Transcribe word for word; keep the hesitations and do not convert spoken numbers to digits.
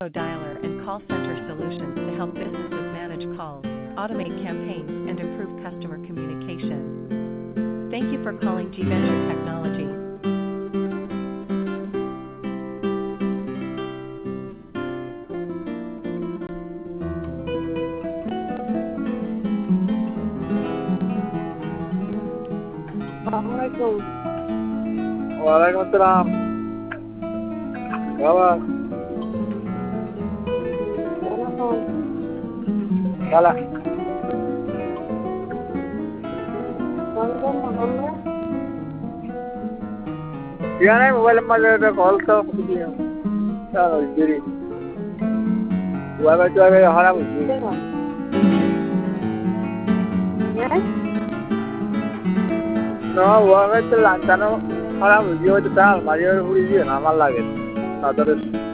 dialer and call center solutions to help businesses manage calls, automate campaigns, and improve customer communication. Thank you for calling G-Venture Technologies. Assalamualaikum. Waalaikumsalam. Bawa. Salah. Dia ni mobile number ada call tu dia. Tahu jadi. Dua macam tu ada haram. No, gua macam lancar no haram. Dia tu tahu, Mario puri dia nama lagi. Ada